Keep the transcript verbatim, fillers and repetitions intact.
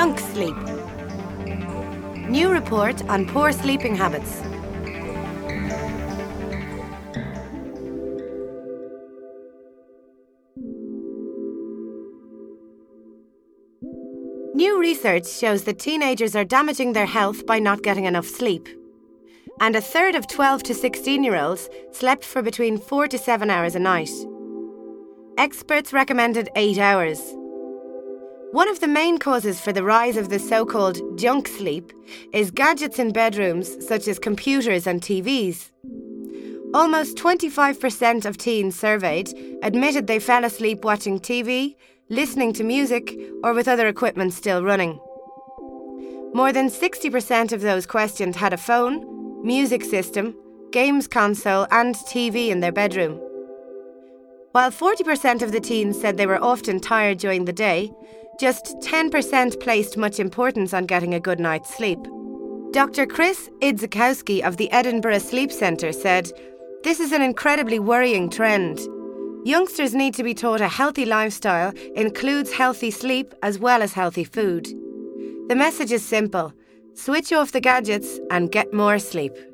Junk sleep. New report on poor sleeping habits. New research shows that teenagers are damaging their health by not getting enough sleep. And a third of twelve to sixteen-year-olds slept for between four to seven hours a night. Experts recommended eight hours. One of the main causes for the rise of the so-called junk sleep is gadgets in bedrooms such as computers and T Vs. Almost twenty-five percent of teens surveyed admitted they fell asleep watching T V, listening to music, or with other equipment still running. More than sixty percent of those questioned had a phone, music system, games console, and T V in their bedroom. While forty percent of the teens said they were often tired during the day, just ten percent placed much importance on getting a good night's sleep. Doctor Chris Idzikowski of the Edinburgh Sleep Centre said, "This is an incredibly worrying trend. Youngsters need to be taught a healthy lifestyle includes healthy sleep as well as healthy food. The message is simple: switch off the gadgets and get more sleep."